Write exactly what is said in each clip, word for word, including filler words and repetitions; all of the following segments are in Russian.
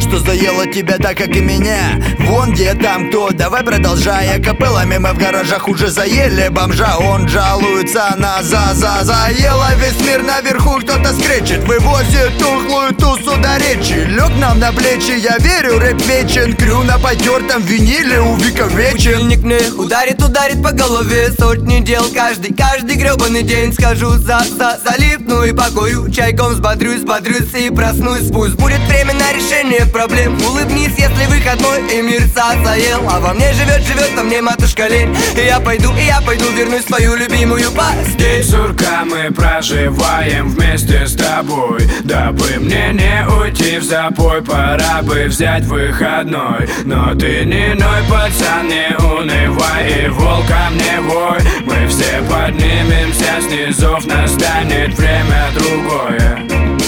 что заело тебя так, как и меня. Вон где там кто, давай продолжай. Акапеллами мы в гаражах уже заели бомжа. Он жалуется на за-за-заело весь мир наверху, кто-то скречет. Вывозит тухлую тусу до речи. Лег нам на плечи, я верю, рэп вечен. Крю на потертом виниле увековечен. Будильник мне ударит, ударит по голове. Сотни дел каждый, каждый гребаный день. Скажу за, за, залипну и покурю. Чайком взбодрюсь, взбодрюсь и проснусь. Пусть будет время на решение проблем. Улыбнись, если выходной и мир заел. А во мне живет, живет во мне матушка лень. И я пойду, и я пойду вернусь в свою любимую постель. Сурка, мы проживаем вместе с тобой. Дабы мне не уйти в запой, пора бы взять выходной. Но ты не ной, пацан, не унывай, и волком не вой. Мы все поднимемся снизов, настанет время другое.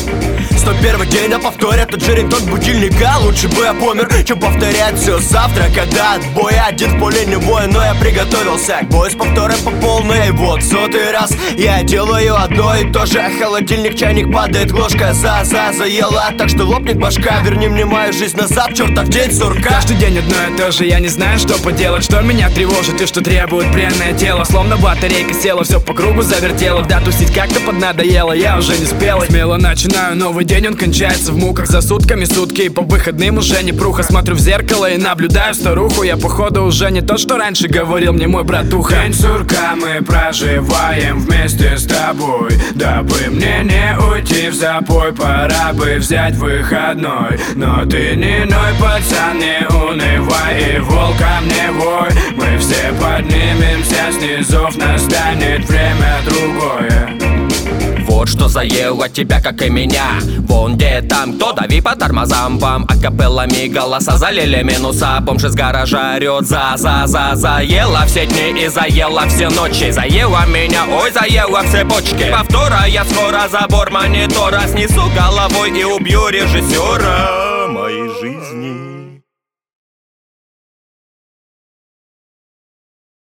сто первый день на повторе, тот же рингтон будильника. Лучше бы я помер, чем повторять все завтра, когда отбой. Один в поле не бой, но я приготовился к бою с повтором по полной. И вот сотый раз я делаю одно и то же. Холодильник, чайник, падает ложка, за-за заела. Так что лопнет башка, верни мне мою жизнь назад, чертов день сурка. Каждый день одно и то же, я не знаю, что поделать. Что меня тревожит и что требует бренное тело. Словно батарейка села, все по кругу завертела. Да, тусить как-то поднадоело, я уже не спел. Смело начинаю новый день, он кончается в муках. За сутками сутки и по выходным уже не пруха. Смотрю в зеркало и наблюдаю старуху. Я походу уже не тот, что раньше говорил мне мой братуха. День сурка, мы проживаем вместе с тобой. Дабы мне не уйти в запой, пора бы взять выходной. Но ты не ной, пацан, не унывай, и волком не вой. Мы все поднимемся снизов, настанет время другое. Вот что заело тебя, как и меня. Вон где там кто, дави по тормозам вам. Акапеллами голоса залили минуса. Бомж из гаража орёт за-за-за. Заела все дни и заела все ночи. Заела меня, ой, заела все бочки. Повтора, я скоро забор монитора снесу головой и убью режиссера моей жизни.